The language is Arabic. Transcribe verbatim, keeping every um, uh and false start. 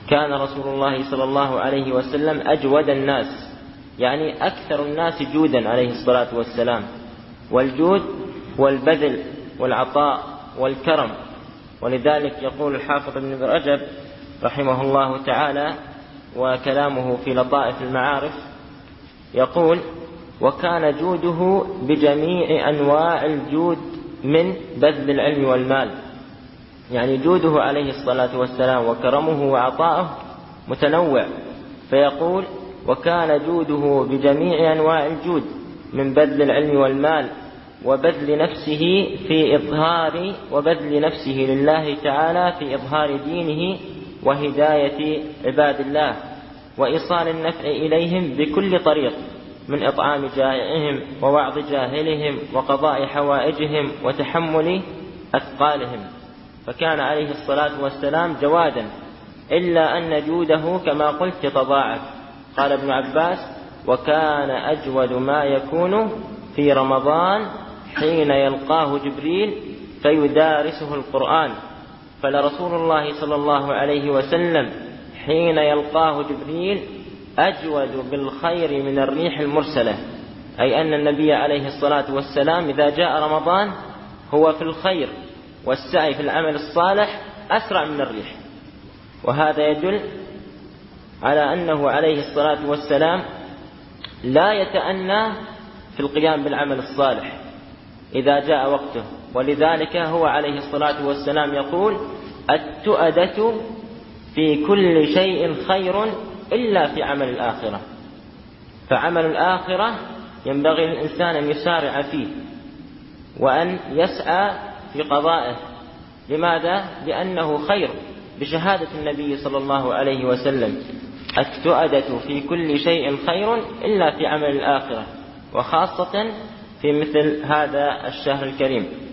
كان رسول الله صلى الله عليه وسلم أجود الناس، يعني أكثر الناس جودا عليه الصلاة والسلام. والجود هو البذل والعطاء والكرم. ولذلك يقول الحافظ ابن رجب رحمه الله تعالى وكلامه في لطائف المعارف، يقول: وكان جوده بجميع أنواع الجود من بذل العلم والمال، يعني جوده عليه الصلاة والسلام وكرمه وعطاؤه متنوع. فيقول: وكان جوده بجميع أنواع الجود من بذل العلم والمال وبذل نفسه في إظهار وبذل نفسه لله تعالى في إظهار دينه وهداية عباد الله وإيصال النفع إليهم بكل طريق، من إطعام جائعهم ووعظ جاهلهم وقضاء حوائجهم وتحمل أثقالهم. فكان عليه الصلاة والسلام جوادا، إلا أن جوده كما قلت يتضاعف. قال ابن عباس: وكان أجود ما يكون في رمضان حين يلقاه جبريل فيدارسه القرآن. فلرسول الله صلى الله عليه وسلم حين يلقاه جبريل أجود بالخير من الريح المرسلة، أي أن النبي عليه الصلاة والسلام إذا جاء رمضان هو في الخير والسعي في العمل الصالح أسرع من الريح. وهذا يدل على أنه عليه الصلاة والسلام لا يتأنى في القيام بالعمل الصالح إذا جاء وقته. ولذلك هو عليه الصلاة والسلام يقول: التؤدة في كل شيء خير إلا في عمل الآخرة. فعمل الآخرة ينبغي للإنسان أن يسارع فيه وأن يسعى في قضائه. لماذا؟ لأنه خير، بشهادة النبي صلى الله عليه وسلم: التؤدة في كل شيء خير إلا في عمل الآخرة، وخاصة في مثل هذا الشهر الكريم.